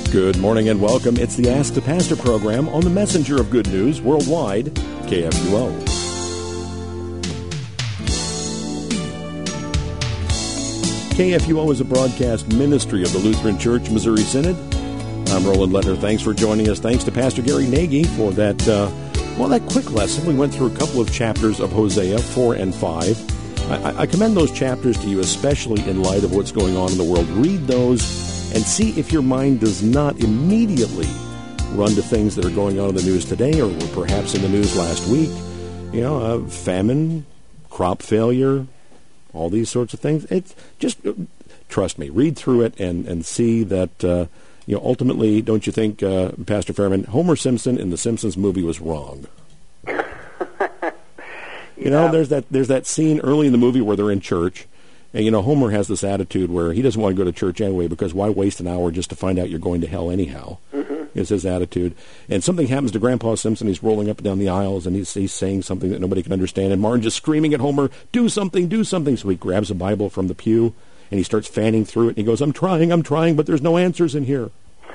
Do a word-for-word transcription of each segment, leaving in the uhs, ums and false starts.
Good morning and welcome. It's the Ask the Pastor program on the messenger of good news worldwide, K F U O. K F U O is a broadcast ministry of the Lutheran Church Missouri Synod. I'm Roland Lettner. Thanks for joining us. Thanks to Pastor Gary Nagy for that, uh, well, that quick lesson. We went through a couple of chapters of Hosea, four and five. I, I commend those chapters to you, especially in light of what's going on in the world. Read those and see if your mind does not immediately run to things that are going on in the news today or were perhaps in the news last week. You know, uh, famine, crop failure, all these sorts of things. It's just, uh, trust me, read through it and, and see that, uh, you know, ultimately, don't you think, uh, Pastor Fairman, Homer Simpson in the Simpsons movie was wrong? You yeah. know, there's that there's that scene early in the movie where they're in church. And, you know, Homer has this attitude where he doesn't want to go to church anyway because why waste an hour just to find out you're going to hell anyhow, mm-hmm. is his attitude. And something happens to Grandpa Simpson. He's rolling up and down the aisles, and he's, he's saying something that nobody can understand. And Marge is screaming at Homer, do something, do something. So he grabs a Bible from the pew, and he starts fanning through it. And he goes, I'm trying, I'm trying, but there's no answers in here.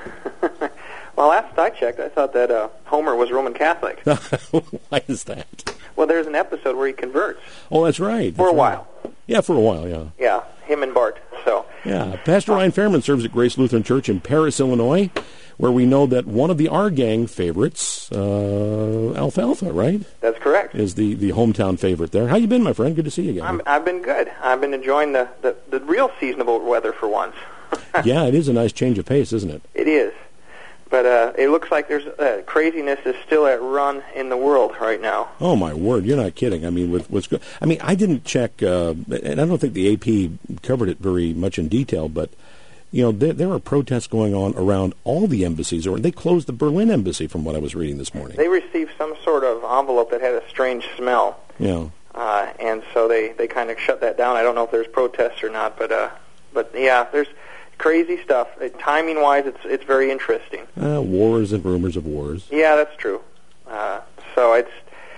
Well, last I checked, I thought that uh, Homer was Roman Catholic. Why is that? Well, there's an episode where he converts. Oh, that's right. That's for a right. while. Yeah, for a while, yeah. Yeah, him and Bart. So. Yeah, Pastor Ryan Fairman serves at Grace Lutheran Church in Paris, Illinois, where we know that one of the Our Gang favorites, uh, Alfalfa, right? That's correct. Is the, the hometown favorite there. How you been, my friend? Good to see you again. I'm, I've been good. I've been enjoying the, the, the real seasonable weather for once. Yeah, it is a nice change of pace, isn't it? It is. But uh, it looks like there's uh, craziness is still at run in the world right now. Oh my word! You're not kidding. I mean, with what's good. I mean, I didn't check, uh, and I don't think the A P covered it very much in detail. But you know, there, there are protests going on around all the embassies. Or they closed the Berlin embassy, from what I was reading this morning. They received some sort of envelope that had a strange smell. Yeah. Uh, and so they, they kind of shut that down. I don't know if there's protests or not, but uh, but yeah, there's. Crazy stuff. Uh, timing-wise, it's it's very interesting. Uh, wars and rumors of wars. Yeah, that's true. Uh, so it's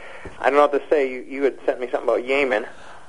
I don't know what to say. You you had sent me something about Yemen,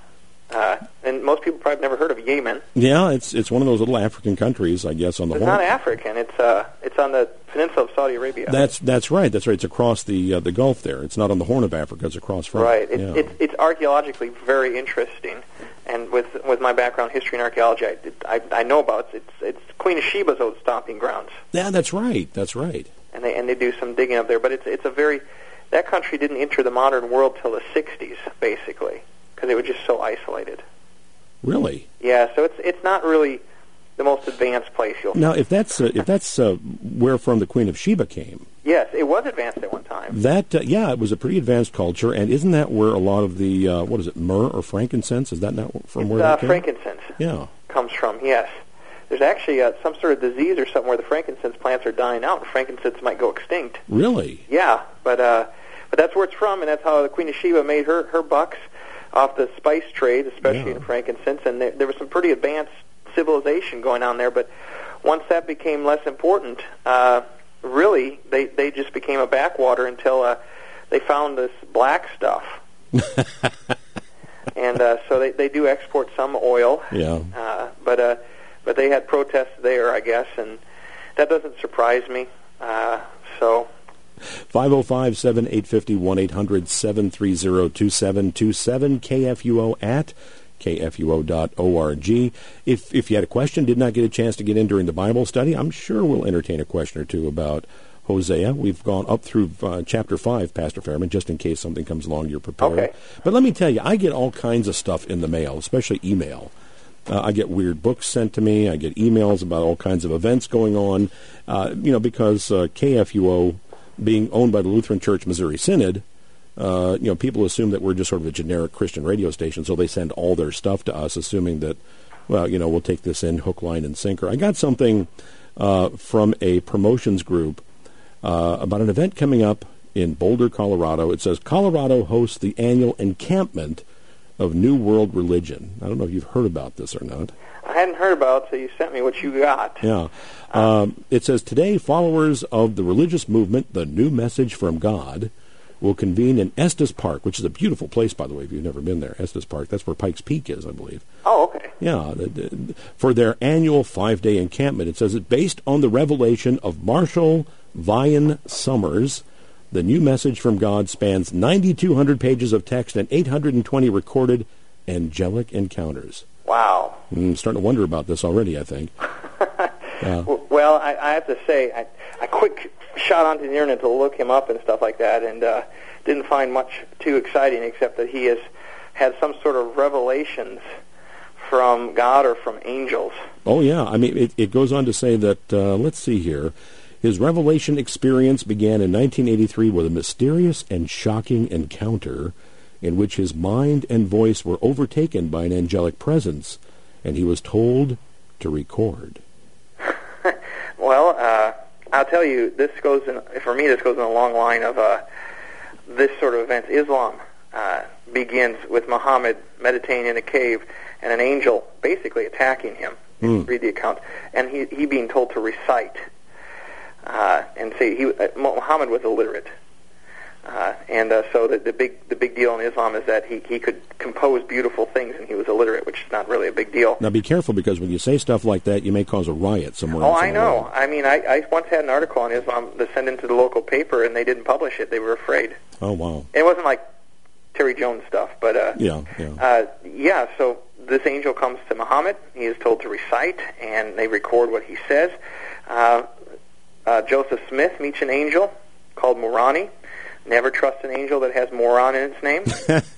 uh, and most people probably never heard of Yemen. Yeah, it's it's one of those little African countries, I guess, on the It's Horn. not African. It's uh it's on the peninsula of Saudi Arabia. That's that's right. That's right. It's across the uh, the Gulf there. It's not on the Horn of Africa. It's across from right. it. It's, Yeah. it's it's archaeologically very interesting. And with with my background, history and archaeology, I, I, I know about it. It's it's Queen of Sheba's old stomping grounds. Yeah, that's right. That's right. And they and they do some digging up there. But it's it's a very that country didn't enter the modern world till the sixties, basically, because they were just so isolated. Really? Yeah. So it's it's not really the most advanced place you'll now, if that's uh, if that's uh, where from the Queen of Sheba came. Yes, it was advanced at one time. That uh, yeah, it was a pretty advanced culture, and isn't that where a lot of the uh, what is it, myrrh or frankincense? Is that not from it's, where uh, that came? frankincense? Yeah, comes from yes. There's actually uh, some sort of disease or something where the frankincense plants are dying out, and frankincense might go extinct. Really? Yeah, but uh, but that's where it's from, and that's how the Queen of Sheba made her her bucks off the spice trade, especially yeah. in frankincense. And there, there was some pretty advanced civilization going on there, but once that became less important. Uh, Really, they, they just became a backwater until uh, they found this black stuff. And uh, so they, they do export some oil. Yeah. Uh, but uh, but they had protests there, I guess, and that doesn't surprise me. Uh, so. five oh five, seven eight five oh, one eight hundred, seven three zero, two seven two seven, K F U O at K F U O dot org. If if you had a question, did not get a chance to get in during the Bible study, I'm sure we'll entertain a question or two about Hosea. We've gone up through uh, chapter five, Pastor Fairman, just in case something comes along, you're prepared. Okay. But let me tell you, I get all kinds of stuff in the mail, especially email. Uh, I get weird books sent to me. I get emails about all kinds of events going on, uh, you know, because uh, K F U O, being owned by the Lutheran Church Missouri Synod, Uh, you know, people assume that we're just sort of a generic Christian radio station, so they send all their stuff to us, assuming that, well, you know, we'll take this in hook, line, and sinker. I got something uh, from a promotions group uh, about an event coming up in Boulder, Colorado. It says, Colorado hosts the annual encampment of New World Religion. I don't know if you've heard about this or not. I hadn't heard about it, so you sent me what you got. Yeah. Um, it says, today, followers of the religious movement, the New Message from God, will convene in Estes Park, which is a beautiful place, by the way, if you've never been there. Estes Park, that's where Pikes Peak is, I believe. Oh, okay. Yeah, for their annual five-day encampment. It says it based on the revelation of Marshall Vian Summers. The new message from God spans nine thousand two hundred pages of text and eight hundred twenty recorded angelic encounters. Wow. I'm starting to wonder about this already, I think. uh, well, I, I have to say, I, I quick shot onto the internet to look him up and stuff like that, and uh, didn't find much too exciting except that he has had some sort of revelations from God or from angels. Oh, yeah. I mean, it, it goes on to say that, uh, let's see here, his revelation experience began in nineteen eighty-three with a mysterious and shocking encounter in which his mind and voice were overtaken by an angelic presence, and he was told to record. Well, uh, I'll tell you, this goes in, for me, this goes in a long line of uh, this sort of events. Islam uh, begins with Muhammad meditating in a cave and an angel basically attacking him. Mm. Read the account. And he, he being told to recite. Uh, and say he uh, Muhammad was illiterate. Uh, and uh, so the, the big the big deal in Islam is that he, he could compose beautiful things and he was illiterate, which is not really a big deal. Now be careful, because when you say stuff like that, you may cause a riot somewhere. Oh, I know. World. I mean, I, I once had an article on Islam that sent into the local paper, and they didn't publish it. They were afraid. Oh, wow. It wasn't like Terry Jones stuff, but uh, yeah, yeah, uh, yeah. So this angel comes to Muhammad. He is told to recite, and they record what he says. Uh, uh, Joseph Smith meets an angel called Moroni. Never trust an angel that has moron in its name,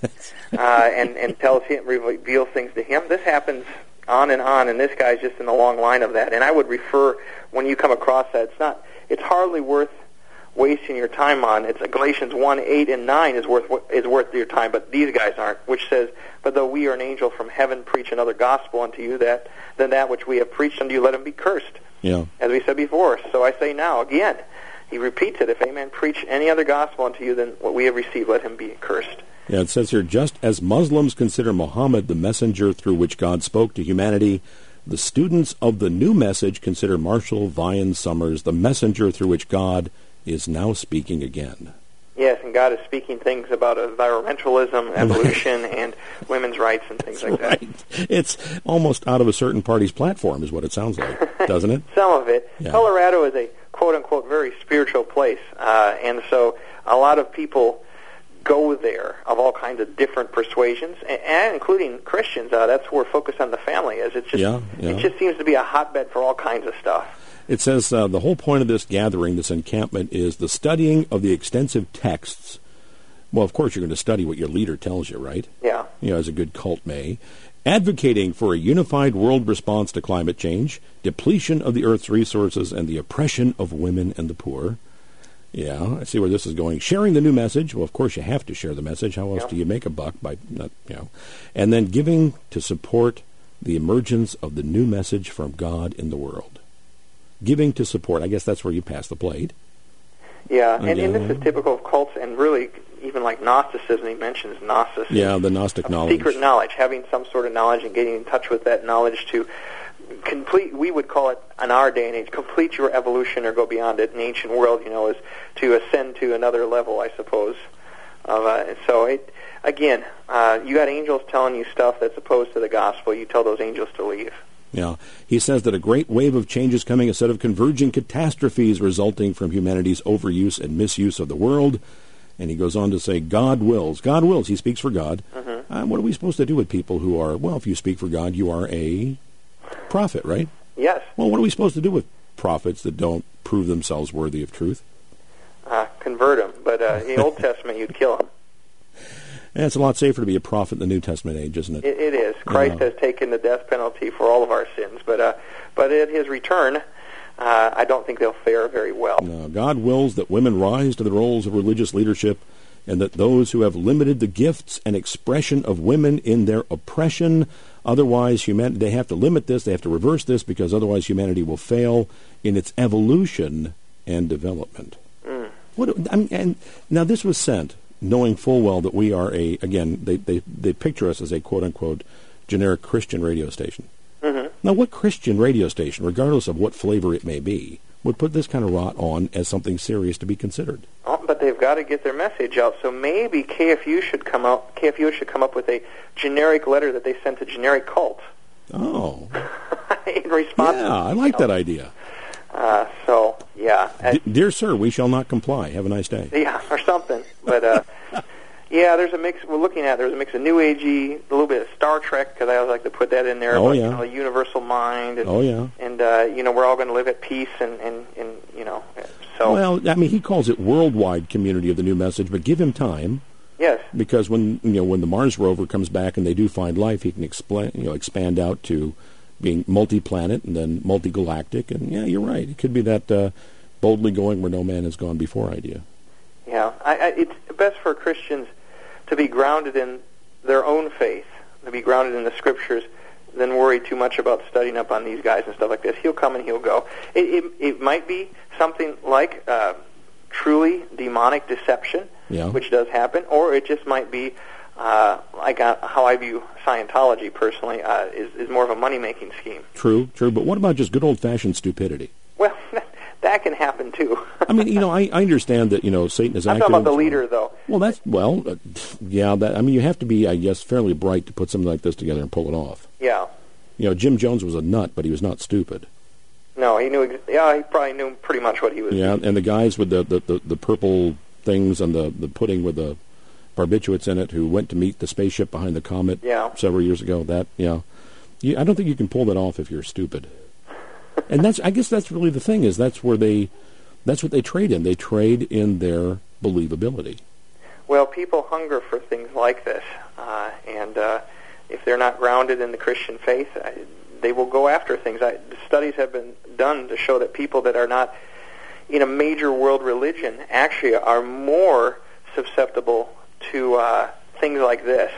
uh, and and tells him, reveals things to him. This happens on and on, and this guy's just in the long line of that. And I would refer, when you come across that, it's not, it's hardly worth wasting your time on. It's Galatians one, eight, and nine is worth is worth your time, but these guys aren't. Which says, "But though we are an angel from heaven preach another gospel unto you, that than that which we have preached unto you, let him be cursed." Yeah, as we said before. So I say now again. He repeats it, if any man preach any other gospel unto you than what we have received, let him be cursed. Yeah, it says here, just as Muslims consider Muhammad the messenger through which God spoke to humanity, the students of the new message consider Marshall Vian Summers the messenger through which God is now speaking again. Yes, and God is speaking things about environmentalism, evolution, right. and women's rights and things That's like right. that. It's almost out of a certain party's platform is what it sounds like, doesn't it? Some of it. Yeah. Colorado is a quote-unquote very spiritual place, uh, and so a lot of people go there of all kinds of different persuasions, and, and including Christians. Uh, that's where focus on the family is. It's just, yeah, yeah. It just seems to be a hotbed for all kinds of stuff. It says uh, the whole point of this gathering, this encampment, is the studying of the extensive texts. Well, of course, you're going to study what your leader tells you, right? Yeah. You know, as a good cult may. Advocating for a unified world response to climate change, depletion of the Earth's resources, and the oppression of women and the poor. Yeah, I see where this is going. Sharing the new message. Well, of course, you have to share the message. How else yeah. do you make a buck? By not, you know. And then giving to support the emergence of the new message from God in the world. Giving to support. I guess that's where you pass the plate. Yeah, and, and this is typical of cults, and really even like Gnosticism. He mentions Gnosis. Yeah, the Gnostic knowledge. Secret knowledge, having some sort of knowledge and getting in touch with that knowledge to complete, we would call it in our day and age, complete your evolution or go beyond it. In the ancient world, you know, is to ascend to another level, I suppose. Of, uh, so, it, again, uh, you got angels telling you stuff that's opposed to the gospel. You tell those angels to leave. Yeah. He says that a great wave of change is coming, a set of converging catastrophes resulting from humanity's overuse and misuse of the world. And he goes on to say, God wills. God wills. He speaks for God. Mm-hmm. Uh, what are we supposed to do with people who are, well, if you speak for God, you are a prophet, right? Yes. Well, what are we supposed to do with prophets that don't prove themselves worthy of truth? Uh, convert them. But uh, in the Old Testament, you'd kill them. And it's a lot safer to be a prophet in the New Testament age, isn't it? It, it is. Christ uh, has taken the death penalty for all of our sins. But uh, but at his return, uh, I don't think they'll fare very well. No, God wills that women rise to the roles of religious leadership, and that those who have limited the gifts and expression of women in their oppression, otherwise humanity, they have to limit this, they have to reverse this, because otherwise humanity will fail in its evolution and development. Mm. What? I mean, and now this was sent knowing full well that we are a, again, they, they, they picture us as a quote-unquote generic Christian radio station. Mm-hmm. Now, what Christian radio station, regardless of what flavor it may be, would put this kind of rot on as something serious to be considered? Oh, but they've got to get their message out. So maybe K F U should come out. K F U should come up with a generic letter that they send to generic cults. Oh. in response. Yeah, I like that idea. Uh, so, yeah. D- Dear sir, we shall not comply. Have a nice day. Yeah, or something. But, uh, yeah, there's a mix. We're looking at there's a mix of New Agey, a little bit of Star Trek, because I always like to put that in there. Oh, about, yeah. You know, a universal mind. And, oh, yeah. And, uh, you know, we're all going to live at peace and, and, and, you know, so. Well, I mean, he calls it worldwide community of the new message, but give him time. Yes. Because when you know when the Mars rover comes back and they do find life, he can expand you know expand out to being multi-planet and then multi-galactic. And yeah, you're right. It could be that uh, boldly going where no man has gone before idea. Yeah, I, I, it's best for Christians to be grounded in their own faith, to be grounded in the Scriptures, than worry too much about studying up on these guys and stuff like this. He'll come and he'll go. It, it, it might be something like uh, truly demonic deception. Yeah. Which does happen, or it just might be, uh, like uh, how I view Scientology personally, uh, is, is more of a money-making scheme. True, true. But what about just good old-fashioned stupidity? Well, that can happen, too. I mean, you know, I, I understand that, you know, Satan is I'm active. talking about the leader, though. Well, that's, well, uh, yeah, that, I mean, you have to be, I guess, fairly bright to put something like this together and pull it off. Yeah. You know, Jim Jones was a nut, but he was not stupid. No, he knew, ex- yeah, he probably knew pretty much what he was Yeah, doing. and the guys with the, the, the, the purple things and the, the pudding with the barbiturates in it who went to meet the spaceship behind the comet Yeah. several years ago, that, yeah. You, I don't think you can pull that off if you're stupid. And that's, I guess that's really the thing, is that's where they, that's what they trade in. They trade in their believability. Well, people hunger for things like this, uh, and uh, if they're not grounded in the Christian faith, I, they will go after things. I, studies have been done to show that people that are not in a major world religion actually are more susceptible to uh, things like this,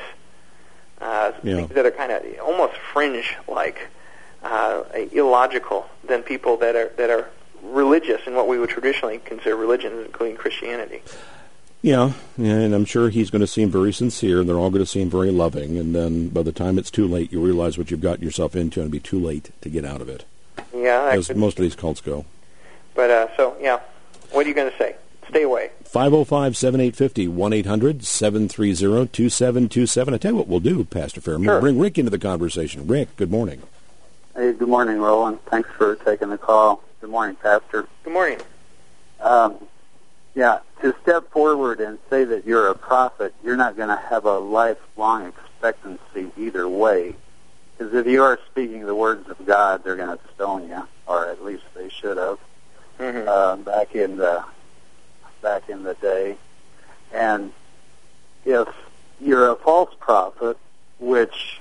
uh, Yeah. things that are kind of almost fringe-like, uh, illogical, than people that are that are religious in what we would traditionally consider religions, including Christianity. Yeah, and I'm sure he's going to seem very sincere, and they're all going to seem very loving, and then by the time it's too late, you realize what you've gotten yourself into, and it'll be too late to get out of it. Yeah, that As could, most of these cults go. but uh, so yeah, what are you going to say? Stay away. five oh five, seven eight five oh, one eight hundred, seven three zero, two seven two seven. I tell you what we'll do, Pastor Fairman. Sure. We'll bring Rick into the conversation. Rick, good morning. Hey, good morning, Roland. Thanks for taking the call. Good morning, Pastor. Good morning. Um, yeah, to step forward and say that you're a prophet, you're not going to have a lifelong expectancy either way. Because if you are speaking the words of God, they're going to stone you, or at least they should have, Mm-hmm. uh, back in the back in the day. And if you're a false prophet, which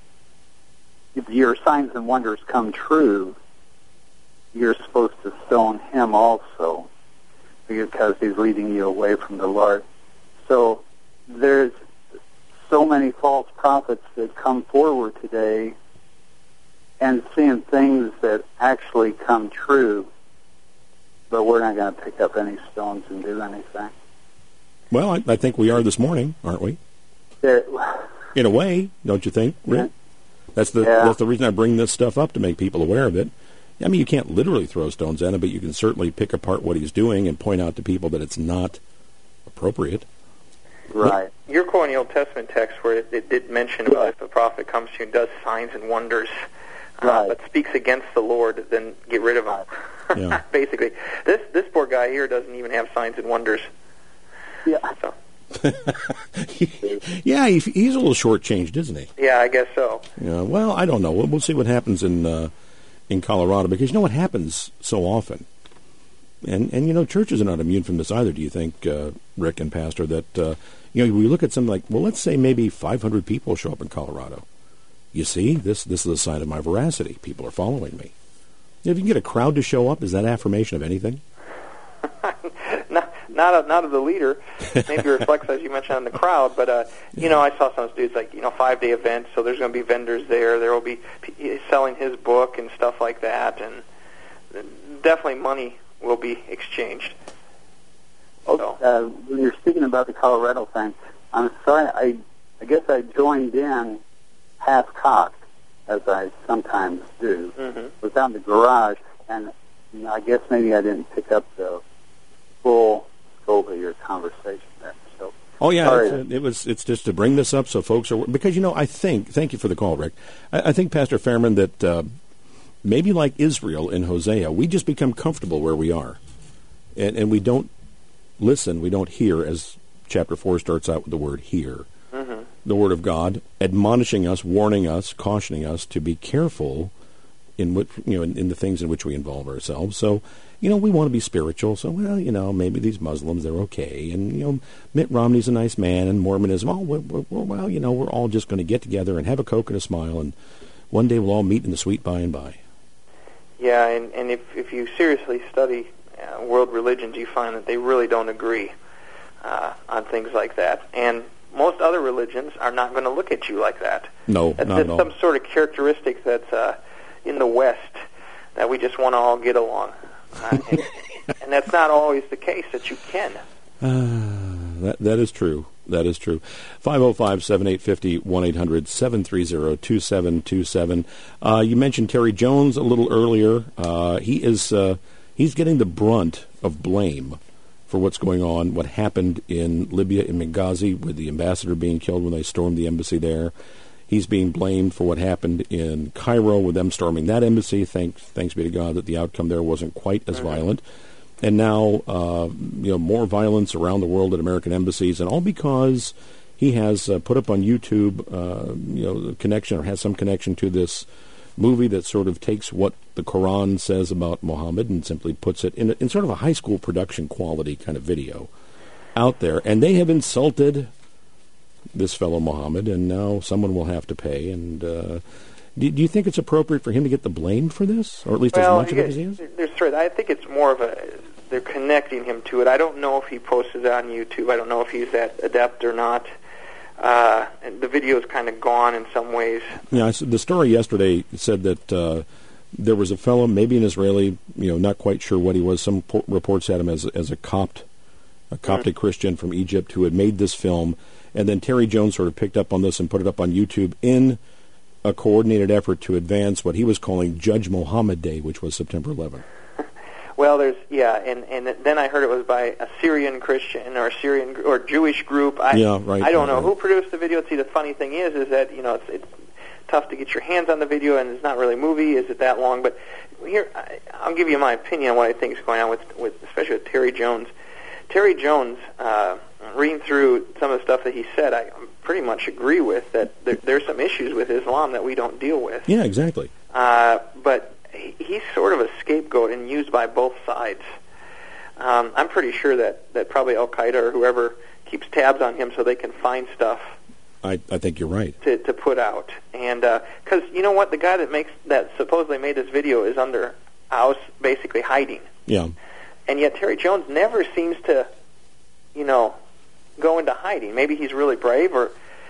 if your signs and wonders come true, you're supposed to stone him also, because he's leading you away from the Lord. So there's so many false prophets that come forward today and seeing things that actually come true, but we're not going to pick up any stones and do anything. Well, I, I think we are this morning, aren't we? There, In a way, don't you think, Rick? That's the Yeah. that's the reason I bring this stuff up, to make people aware of it. I mean, you can't literally throw stones at him, but you can certainly pick apart what he's doing and point out to people that it's not appropriate. right. You're quoting the Old Testament text where it, it did mention about if a prophet comes to you and does signs and wonders, uh, Right. but speaks against the Lord, then get rid of him. Yeah. Basically, this this poor guy here doesn't even have signs and wonders. Yeah. So Yeah, he, he's a little shortchanged, isn't he? yeah, I guess so. Yeah. Well, I don't know. We'll, we'll see what happens in uh, in Colorado, because you know what happens so often, and and you know churches are not immune from this either. Do you think, uh, Rick and Pastor, that uh, you know we look at something like, well, let's say maybe five hundred people show up in Colorado. You see, this this is a sign of my veracity. People are following me. If you can get a crowd to show up, is that affirmation of anything? not not of, not of the leader. Maybe reflects, as you mentioned, on the crowd. But uh, you know, I saw some dudes like you know five day events. So there's going to be vendors there. There will be p- selling his book and stuff like that, and definitely money will be exchanged. So. Uh, when you're speaking about the Colorado thing, I'm sorry, I I guess I joined in half-cocked, as I sometimes do. Mm-hmm. Was out in the garage, and you know, I guess maybe I didn't pick up the full scope of your conversation there. So Oh yeah, Sorry. it's, it was. It's just to bring this up so folks are because you know I think. Thank you for the call, Rick. I, I think Pastor Fairman that uh, maybe like Israel in Hosea, we just become comfortable where we are, and and we don't listen. We don't hear, as chapter four starts out with the word "hear," mm-hmm. the word of God, admonishing us, warning us, cautioning us to be careful in what you know in, in the things in which we involve ourselves. So. You know, we want to be spiritual, so, well, you know, maybe these Muslims, they're okay. And, you know, Mitt Romney's a nice man, and Mormonism, oh, we're, we're, well, you know, we're all just going to get together and have a Coke and a smile, and one day we'll all meet in the sweet by and by. Yeah, and, and if, if you seriously study uh, world religions, you find that they really don't agree uh, on things like that. And most other religions are not going to look at you like that. No, that's, not that's at all. some sort of characteristic that's uh, in the West that we just want to all get along. Uh, and, and that's not always the case that you can. Uh, that that is true. That is true. five oh five, seven eight five oh, one eight hundred, seven three zero, two seven two seven. Uh, you mentioned Terry Jones a little earlier. Uh, he is uh, he's getting the brunt of blame for what's going on, what happened in Libya, in Benghazi, with the ambassador being killed when they stormed the embassy there. He's being blamed for what happened in Cairo with them storming that embassy. Thanks, thanks be to God that the outcome there wasn't quite as mm-hmm. violent. And now, uh, you know, more violence around the world at American embassies, and all because he has uh, put up on YouTube, uh, you know, a connection or has some connection to this movie that sort of takes what the Quran says about Muhammad and simply puts it in, a, in sort of a high school production quality kind of video out there. And they have insulted this fellow Muhammad, and now someone will have to pay. And uh, do, do you think it's appropriate for him to get the blame for this, or at least well, as much of it as he is? There's three. I think it's more of a they're connecting him to it. I don't know if he posted it on YouTube. I don't know if he's that adept or not. Uh, and the video is kind of gone in some ways. Yeah, I, the story yesterday said that uh, there was a fellow, maybe an Israeli, you know, not quite sure what he was. Some po- reports had him as as a Copt, a Coptic mm-hmm. Christian from Egypt who had made this film. And then Terry Jones sort of picked up on this and put it up on YouTube in a coordinated effort to advance what he was calling Judge Muhammad Day, which was September eleventh. Well, there's, yeah, and, and then I heard it was by a Syrian Christian or Syrian or Jewish group. I, yeah, right. I don't right, know right. who produced the video. See, the funny thing is, is that, you know, it's, it's tough to get your hands on the video, and it's not really a movie. Is it that long? But here, I, I'll give you my opinion on what I think is going on with, with especially with Terry Jones. Terry Jones, uh, reading through some of the stuff that he said, I pretty much agree with that there, there's some issues with Islam that we don't deal with. Yeah, exactly. Uh, but he, he's sort of a scapegoat and used by both sides. Um, I'm pretty sure that, that probably Al-Qaeda or whoever keeps tabs on him so they can find stuff. I, I think you're right. To, to put out. And because, uh, you know what, the guy that makes that supposedly made this video is under house, basically hiding. Yeah. And yet Terry Jones never seems to, you know, go into hiding. Maybe he's really brave, or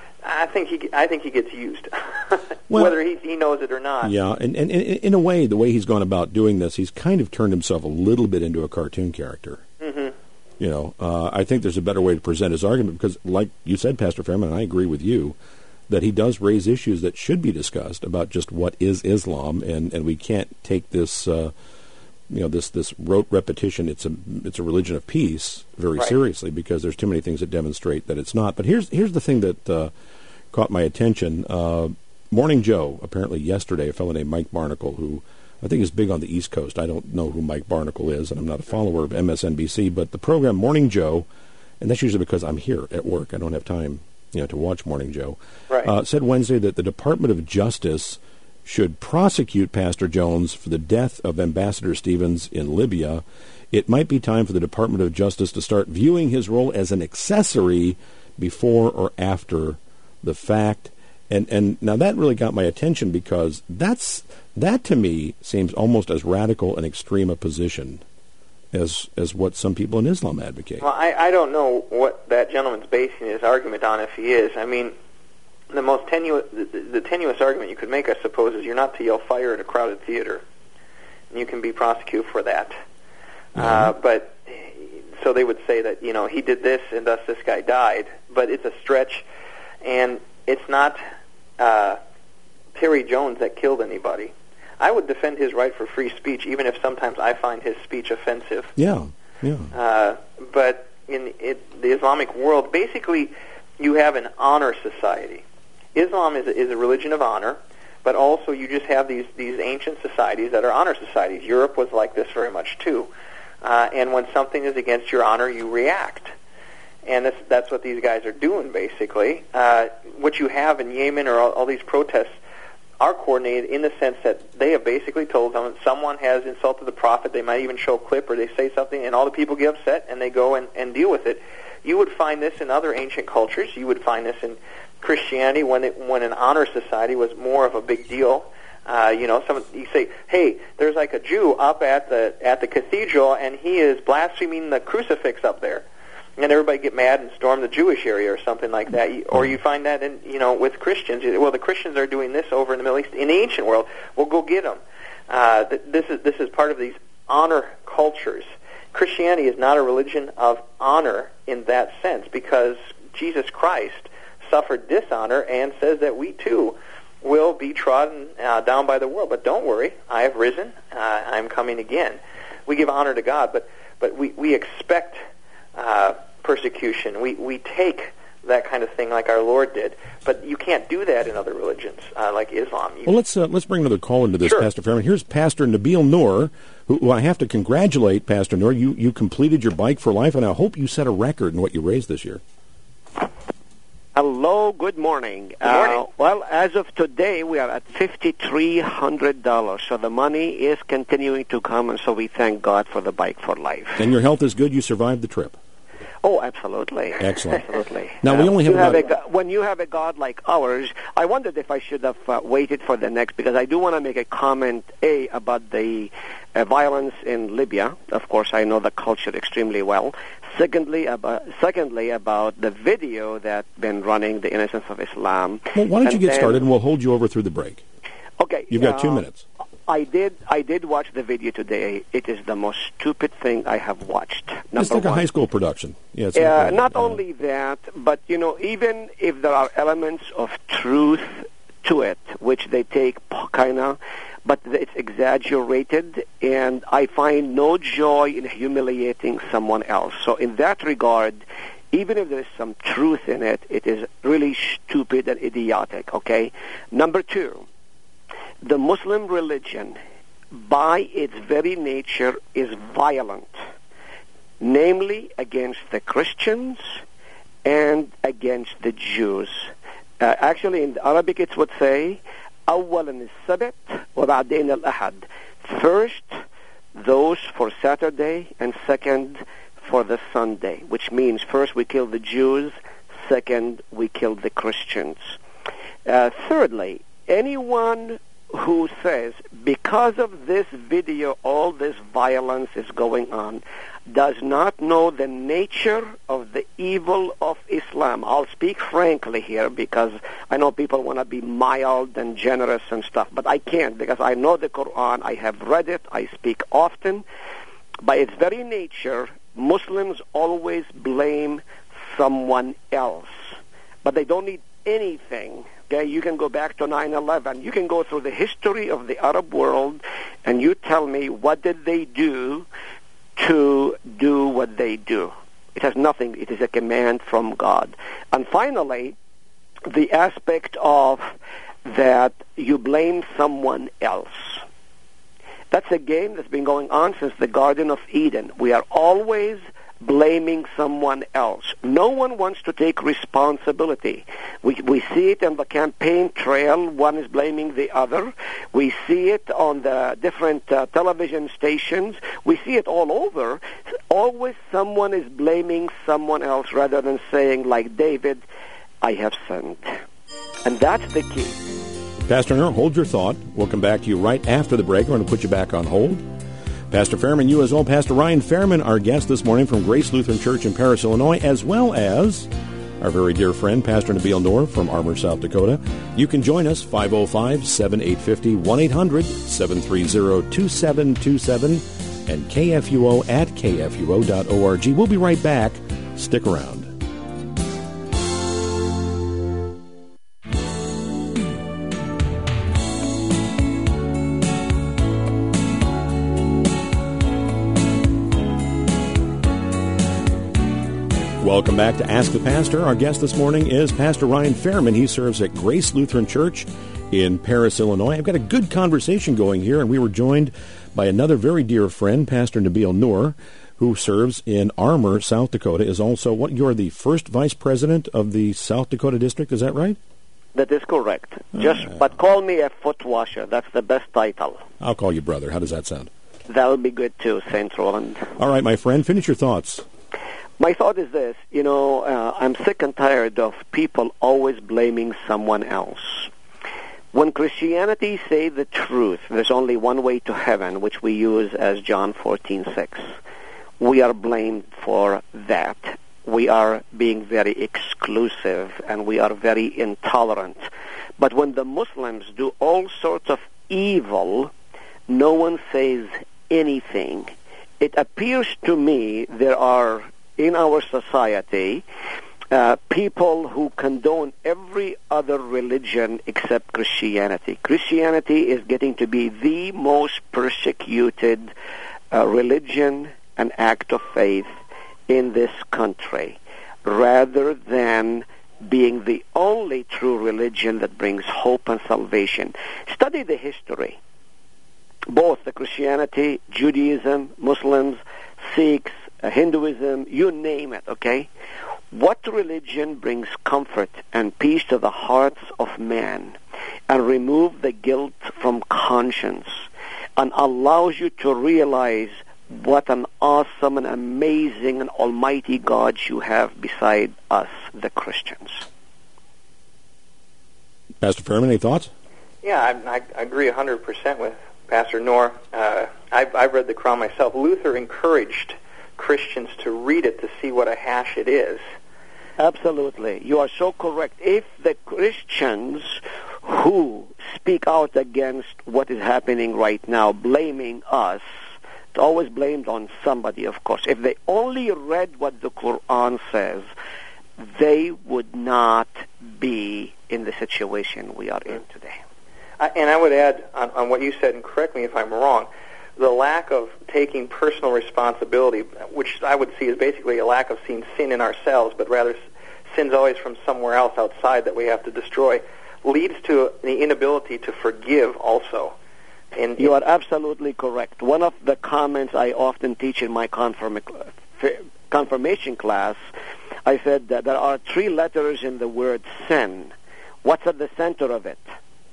I think he I think he gets used, well, whether he he knows it or not. Yeah, and, and, and in a way, the way he's gone about doing this, he's kind of turned himself a little bit into a cartoon character. Mm-hmm. You know, uh, I think there's a better way to present his argument because, like you said, Pastor Fairman, and I agree with you, that he does raise issues that should be discussed about just what is Islam, and, and we can't take this. Uh, You know, this this rote repetition. It's a it's a religion of peace very right. seriously because there's too many things that demonstrate that it's not. But here's here's the thing that uh, caught my attention. Uh, Morning Joe, apparently yesterday, a fellow named Mike Barnacle, who I think is big on the East Coast. I don't know who Mike Barnacle is, and I'm not a follower of M S N B C. But the program Morning Joe, and that's usually because I'm here at work. I don't have time, you know, to watch Morning Joe. Right. Uh, said Wednesday that the Department of Justice should prosecute Pastor Jones for the death of Ambassador Stevens in Libya. It might be time for the Department of Justice to start viewing his role as an accessory before or after the fact. And and now that really got my attention because that's that to me seems almost as radical and extreme a position as as what some people in Islam advocate. Well, I, I don't know what that gentleman's basing his argument on, if he is. I mean, the most tenuous, the, the tenuous argument you could make, I suppose, is you're not to yell fire at a crowded theater, and you can be prosecuted for that. Mm-hmm. Uh, but so they would say that, you know, he did this and thus this guy died, but it's a stretch, and it's not uh, Terry Jones that killed anybody. I would defend his right for free speech, even if sometimes I find his speech offensive. Yeah, yeah. Uh, but in it, the Islamic world, basically you have an honor society. Islam is a, is a religion of honor, but also you just have these, these ancient societies that are honor societies. Europe was like this very much too. Uh, and when something is against your honor, you react. And that's, that's what these guys are doing, basically. Uh, what you have in Yemen or all, all these protests are coordinated in the sense that they have basically told them that someone has insulted the Prophet. They might even show a clip or they say something, and all the people get upset, and they go and, and deal with it. You would find this in other ancient cultures. You would find this in Christianity when it, when an honor society was more of a big deal. Uh, you know, some you say, hey, there's like a Jew up at the at the cathedral, and he is blaspheming the crucifix up there. And everybody get mad and storm the Jewish area or something like that. Or you find that in, you know, with Christians. Well, the Christians are doing this over in the Middle East. In the ancient world, well, go get them. Uh, this is this is part of these honor cultures. Christianity is not a religion of honor in that sense, because Jesus Christ suffered dishonor and says that we too will be trodden uh, down by the world. But don't worry, I have risen. Uh, I'm coming again. We give honor to God, but but we we expect Uh, persecution. We we take that kind of thing like our Lord did, but you can't do that in other religions uh, like Islam. You well, let's uh, let's bring another call into this, sure. Pastor Fairman. Here's Pastor Nabil Noor, who, who I have to congratulate, Pastor Noor. You you completed your Bike for Life, and I hope you set a record in what you raised this year. Hello, good morning. Good morning. Uh, well, as of today, we are at five thousand three hundred dollars, so the money is continuing to come, and so we thank God for the Bike for Life. And your health is good? You survived the trip? Oh, absolutely. Excellent. Absolutely. Now, uh, we only have, you have about... a, when you have a God like ours, I wondered if I should have uh, waited for the next, because I do want to make a comment, A, about the uh, violence in Libya. Of course, I know the culture extremely well. Secondly, about, secondly, about the video that's been running, The Innocence of Islam. Well, why don't you and get then, started, and we'll hold you over through the break. Okay. You've got uh, two minutes. I did I did watch the video today. It is the most stupid thing I have watched. Number It's like one. a high school production. Yeah, it's Uh, like, not uh, only that, but, you know, even if there are elements of truth to it, which they take kind of, but it's exaggerated, and I find no joy in humiliating someone else. So in that regard, even if there is some truth in it, it is really stupid and idiotic, okay? Number two, the Muslim religion, by its very nature, is violent, namely against the Christians and against the Jews. Uh, actually, in Arabic it would say, أولا السبت وبعدين الأحد. First, those for Saturday, and second, for the Sunday, which means first we kill the Jews, second, we kill the Christians. Uh, thirdly, anyone who says, because of this video, all this violence is going on, does not know the nature of the evil of Islam. I'll speak frankly here, because I know people want to be mild and generous and stuff, but I can't, because I know the Quran, I have read it, I speak often. By its very nature, Muslims always blame someone else, but they don't need anything. Okay, you can go back to nine eleven. You can go through the history of the Arab world, and you tell me, what did they do to do what they do? It has nothing. It is a command from God. And finally, the aspect of that you blame someone else. That's a game that's been going on since the Garden of Eden. We are always blaming someone else. No one wants to take responsibility. We we see it on the campaign trail. One is blaming the other. We see it on the different uh, television stations. We see it all over. Always someone is blaming someone else rather than saying, like David, I have sinned. And that's the key. Pastor Noor, hold your thought. We'll come back to you right after the break. We're going to put you back on hold. Pastor Fairman, you as well. Pastor Ryan Fairman, our guest this morning from Grace Lutheran Church in Paris, Illinois, as well as our very dear friend, Pastor Nabil Noor from Armour, South Dakota. You can join us, five oh five, seven eight five oh, one eight hundred, seven three zero, two seven two seven, and K F U O at K F U O dot org. We'll be right back. Stick around. Welcome back to Ask the Pastor. Our guest this morning is Pastor Ryan Fairman. He serves at Grace Lutheran Church in Paris, Illinois. I've got a good conversation going here, and we were joined by another very dear friend, Pastor Nabil Noor, who serves in Armour, South Dakota, is also what you're the first vice president of the South Dakota district, is that right? That is correct. Just, uh, but call me a foot washer. That's the best title. I'll call you brother. How does that sound? That'll be good too, Saint Roland. All right, my friend, finish your thoughts. My thought is this, you know, uh, I'm sick and tired of people always blaming someone else. When Christianity say the truth, there's only one way to heaven, which we use as John fourteen six. We are blamed for that. We are being very exclusive, and we are very intolerant. But when the Muslims do all sorts of evil, no one says anything. It appears to me there are, in our society, uh, people who condone every other religion except Christianity. Christianity is getting to be the most persecuted uh, religion and act of faith in this country, rather than being the only true religion that brings hope and salvation. Study the history. Both the Christianity, Judaism, Muslims, Sikhs, uh, Hinduism, you name it, okay? What religion brings comfort and peace to the hearts of man and remove the guilt from conscience and allows you to realize what an awesome and amazing and almighty God you have beside us, the Christians? Pastor Fairman, any thoughts? Yeah, I, I agree one hundred percent with Pastor Noor. Uh, I've, I've read the Quran myself. Luther encouraged Christians to read it to see what a hash it is. Absolutely. You are so correct. If the Christians who speak out against what is happening right now, blaming us, it's always blamed on somebody, of course. If they only read what the Quran says, they would not be in the situation we are in today. Uh, and I would add on, on what you said, and correct me if I'm wrong, the lack of taking personal responsibility, which I would see as basically a lack of seeing sin in ourselves, but rather sin's always from somewhere else outside that we have to destroy, leads to the inability to forgive also. And you are absolutely correct. One of the comments I often teach in my confirm- confirmation class, I said that there are three letters in the word sin. What's at the center of it?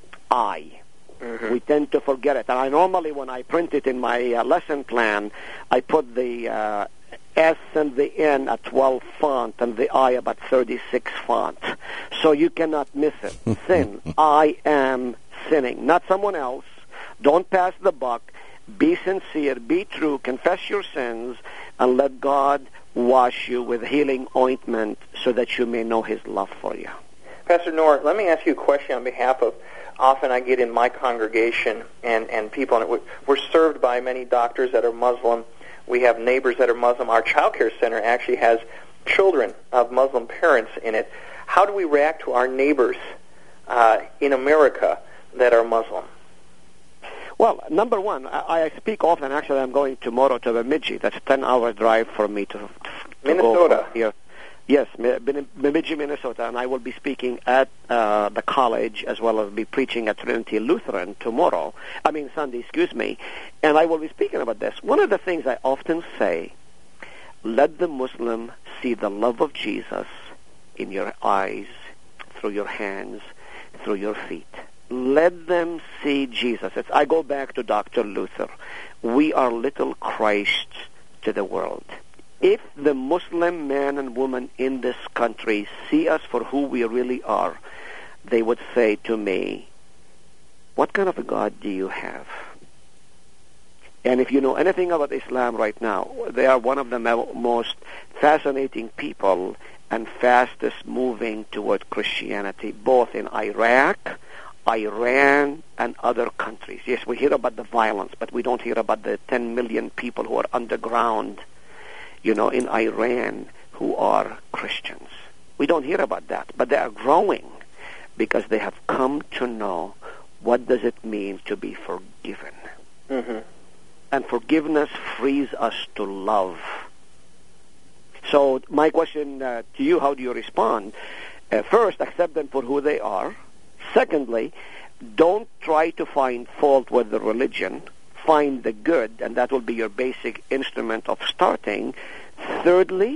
I. Mm-hmm. We tend to forget it. And I normally, when I print it in my uh, lesson plan, I put the uh, S and the N at twelve font and the I about thirty-six font. So you cannot miss it. Sin. I am sinning. Not someone else. Don't pass the buck. Be sincere. Be true. Confess your sins and let God wash you with healing ointment so that you may know His love for you. Pastor Noor, let me ask you a question on behalf of, often I get in my congregation and, and people, and we're served by many doctors that are Muslim. We have neighbors that are Muslim. Our child care center actually has children of Muslim parents in it. How do we react to our neighbors uh, in America that are Muslim? Well, number one, I, I speak often. Actually, I'm going tomorrow to Bemidji. That's a ten-hour drive for me to, to Minnesota. Go from here. Yes, Bemidji, Minnesota, and I will be speaking at uh, the college as well as be preaching at Trinity Lutheran tomorrow. I mean Sunday, excuse me. And I will be speaking about this. One of the things I often say, let the Muslim see the love of Jesus in your eyes, through your hands, through your feet. Let them see Jesus. It's, I go back to Doctor Luther. We are little Christ to the world. If the Muslim man and woman in this country see us for who we really are, they would say to me, what kind of a God do you have? And if you know anything about Islam right now, they are one of the most fascinating people and fastest moving toward Christianity, both in Iraq, Iran, and other countries. Yes, we hear about the violence, but we don't hear about the ten million people who are underground, you know, in Iran who are Christians. We don't hear about that, but they are growing because they have come to know what does it mean to be forgiven. Mm-hmm. And forgiveness frees us to love. So my question uh, to you, how do you respond? Uh, first, accept them for who they are. Secondly, don't try to find fault with the religion. Find the good, and that will be your basic instrument of starting. Thirdly,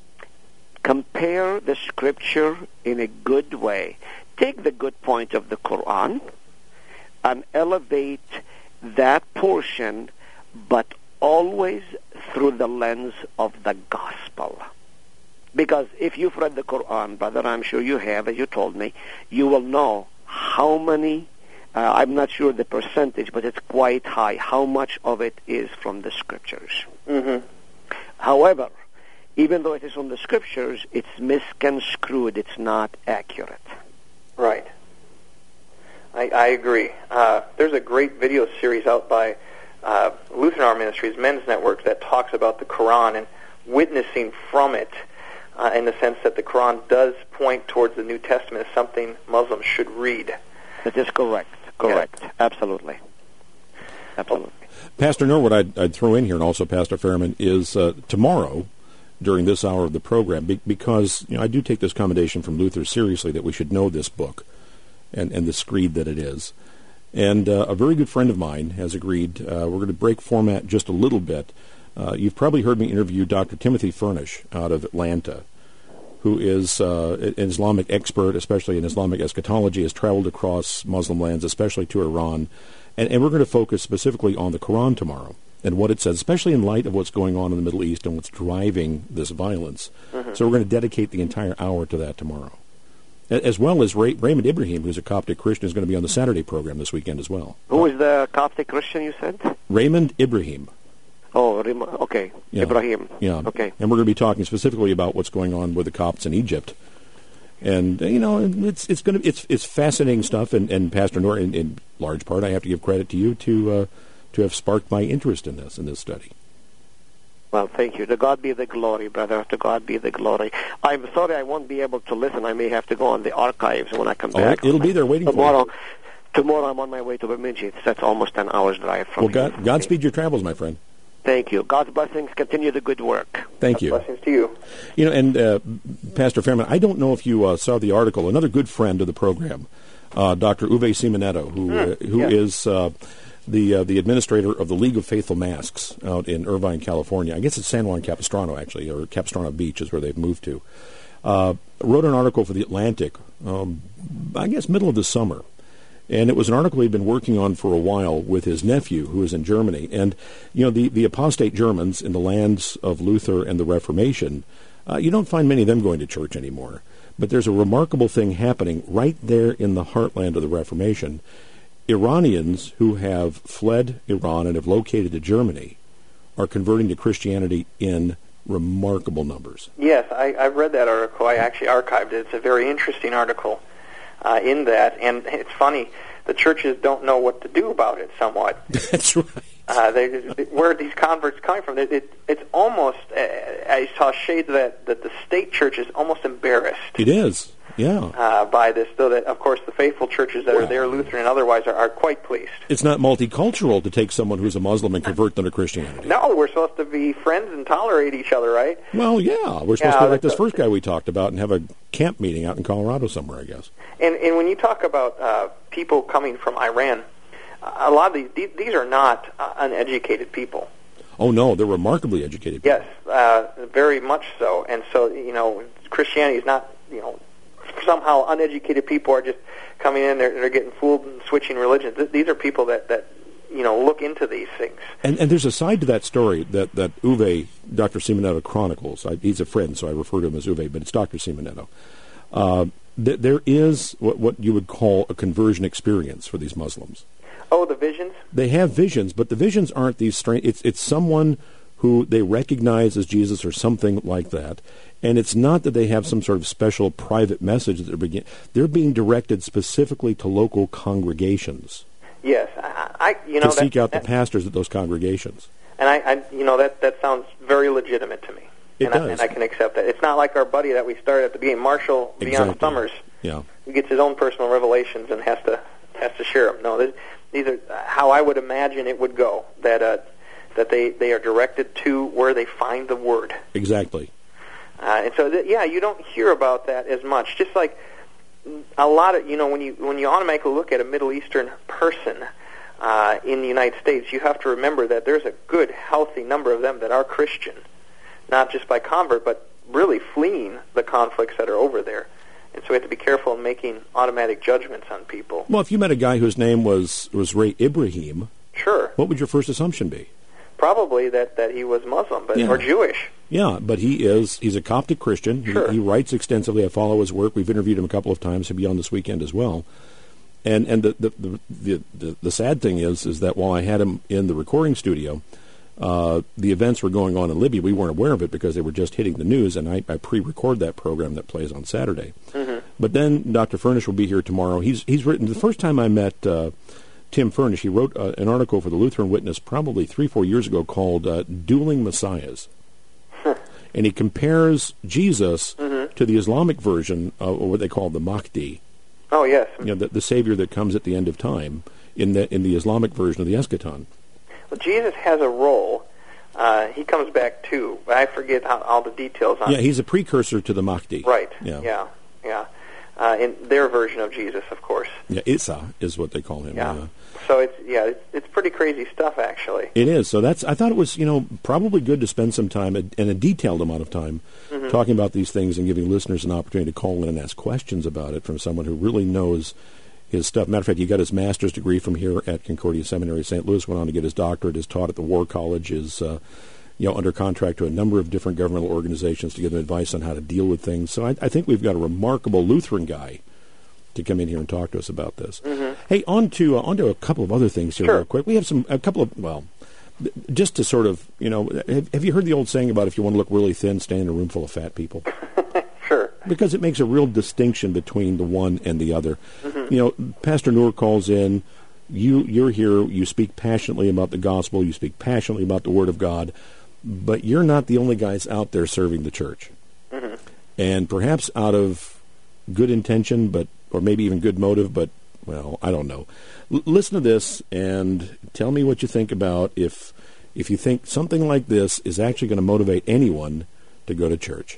compare the scripture in a good way. Take the good point of the Quran and elevate that portion, but always through the lens of the gospel. Because if you've read the Quran, brother, I'm sure you have, as you told me, you will know how many, uh, I'm not sure the percentage, but it's quite high, how much of it is from the scriptures. Mm-hmm. However, even though it is from the scriptures, it's misconstrued, it's not accurate. Right. I, I agree. Uh, there's a great video series out by uh, Lutheran Hour Ministries Men's Network that talks about the Quran and witnessing from it, uh, in the sense that the Quran does point towards the New Testament as something Muslims should read. That is correct. Correct. Yeah. Absolutely. Absolutely. Pastor Norwood, I'd, I'd throw in here, and also Pastor Fairman, is uh, tomorrow, during this hour of the program, be, because you know I do take this commendation from Luther seriously that we should know this book and, and the screed that it is. And uh, a very good friend of mine has agreed. Uh, we're going to break format just a little bit. Uh, you've probably heard me interview Doctor Timothy Furnish out of Atlanta, who is uh, an Islamic expert, especially in Islamic eschatology, has traveled across Muslim lands, especially to Iran. And, and we're going to focus specifically on the Quran tomorrow and what it says, especially in light of what's going on in the Middle East and what's driving this violence. Mm-hmm. So we're going to dedicate the entire hour to that tomorrow. As well as Ray, Raymond Ibrahim, who's a Coptic Christian, is going to be on the Saturday program this weekend as well. Who is the Coptic Christian, you said? Raymond Ibrahim. Oh, okay. Yeah. Ibrahim. Yeah. Okay. And we're going to be talking specifically about what's going on with the Copts in Egypt. And, you know, it's it's going to it's it's fascinating stuff. And, and Pastor Norton, in, in large part, I have to give credit to you to uh, to have sparked my interest in this, in this study. Well, thank you. To God be the glory, brother. To God be the glory. I'm sorry I won't be able to listen. I may have to go on the archives when I come oh, back. It'll be there waiting tomorrow, for you. Tomorrow I'm on my way to Bemidji. That's almost an hour's drive from well, here. God, Godspeed your travels, my friend. Thank you. God's blessings. Continue the good work. Thank God's you. Blessings to you. You know, and uh, Pastor Fairman, I don't know if you uh, saw the article. Another good friend of the program, uh, Doctor Uwe Simonetto, who mm, uh, who yeah. is uh, the uh, the administrator of the League of Faithful Masks out in Irvine, California. I guess it's San Juan Capistrano, actually, or Capistrano Beach is where they've moved to. Uh, wrote an article for the Atlantic, um, I guess middle of the summer. And it was an article he'd been working on for a while with his nephew, who is in Germany. And, you know, the, the apostate Germans in the lands of Luther and the Reformation, uh, you don't find many of them going to church anymore. But there's a remarkable thing happening right there in the heartland of the Reformation. Iranians who have fled Iran and have located to Germany are converting to Christianity in remarkable numbers. Yes, I, I've read that article. I actually archived it. It's a very interesting article. Uh, in that, and it's funny, the churches don't know what to do about it somewhat. That's right. Uh, they, where are these converts coming from? It, it, it's almost, uh, I saw shades that, that the state church is almost embarrassed. It is, yeah. Uh, by this, though that, of course, the faithful churches that well, are there, Lutheran and otherwise, are, are quite pleased. It's not multicultural to take someone who's a Muslim and convert them to Christianity. No, we're supposed to be friends and tolerate each other, right? Well, yeah. We're supposed yeah, to be like this a, first guy we talked about and have a camp meeting out in Colorado somewhere, I guess. And, and when you talk about uh, people coming from Iran, a lot of these, these, these are not uh, uneducated people. Oh, no, they're remarkably educated people. Yes, uh, very much so. And so, you know, Christianity is not, you know, somehow uneducated people are just coming in, they're, they're getting fooled and switching religions. These are people that, that you know, look into these things. And, and there's a side to that story that, that Uwe, Doctor Simonetto, chronicles. I, he's a friend, so I refer to him as Uwe, but it's Doctor Simonetto. Uh, th- there is what, what you would call a conversion experience for these Muslims. Oh, the visions? They have visions, but the visions aren't these strange. It's it's someone who they recognize as Jesus or something like that, and it's not that they have some sort of special private message that they're begin. They're being directed specifically to local congregations. Yes, I, I you know to seek that, out that, the pastors at those congregations. And I, I, you know, that that sounds very legitimate to me. It and does, I, and I can accept that. It's not like our buddy that we started at the beginning, Marshall exactly. Beyond Summers. Yeah, who gets his own personal revelations and has to has to share them. No, this, these are how I would imagine it would go. That uh, that they, they are directed to where they find the word. Exactly. Uh, and so, th- yeah, you don't hear about that as much. Just like a lot of, you know, when you when you automatically look at a Middle Eastern person uh, in the United States, you have to remember that there's a good, healthy number of them that are Christian, not just by convert, but really fleeing the conflicts that are over there. And so we have to be careful in making automatic judgments on people. Well, if you met a guy whose name was, was Ray Ibrahim, sure, what would your first assumption be? Probably that, that he was Muslim, but yeah. or Jewish. Yeah, but he is, he's a Coptic Christian. He, sure. he writes extensively. I follow his work. We've interviewed him a couple of times. He'll be on this weekend as well. And and the the, the, the, the, the sad thing is is that while I had him in the recording studio, uh, the events were going on in Libya. We weren't aware of it because they were just hitting the news, and I, I pre-record that program that plays on Saturday. Mm-hmm. But then Doctor Furnish will be here tomorrow. He's he's written, the first time I met uh, Tim Furnish, he wrote uh, an article for the Lutheran Witness probably three, four years ago called uh, Dueling Messiahs. And he compares Jesus mm-hmm. to the Islamic version of what they call the Mahdi. Oh, yes. You know, the, the Savior that comes at the end of time in the in the Islamic version of the Eschaton. Well, Jesus has a role. Uh, he comes back too, but I forget how, all the details on Yeah, he's a precursor to the Mahdi. Right, Yeah, yeah, yeah. Uh, in their version of Jesus, of course. Yeah, Isa is what they call him. Yeah. yeah. So it's yeah, it's, it's pretty crazy stuff, actually. It is. So that's. I thought it was, you know, probably good to spend some time, and a detailed amount of time, mm-hmm. talking about these things and giving listeners an opportunity to call in and ask questions about it from someone who really knows his stuff. Matter of fact, he got his master's degree from here at Concordia Seminary, Saint Louis, went on to get his doctorate, is taught at the War College, is uh, you know, under contract to a number of different governmental organizations to give them advice on how to deal with things. So I, I think we've got a remarkable Lutheran guy to come in here and talk to us about this. Mm-hmm. Hey, on to uh, on to a couple of other things here, sure. real quick. We have some a couple of well, just to sort of, you know, have, have you heard the old saying about if you want to look really thin, stay in a room full of fat people? Sure. Because it makes a real distinction between the one and the other. Mm-hmm. You know, Pastor Noor calls in. You you're here. You speak passionately about the gospel. You speak passionately about the Word of God. But you're not the only guys out there serving the church. Mm-hmm. And perhaps out of good intention, but or maybe even good motive, but, well, I don't know. L- listen to this and tell me what you think about if if you think something like this is actually going to motivate anyone to go to church.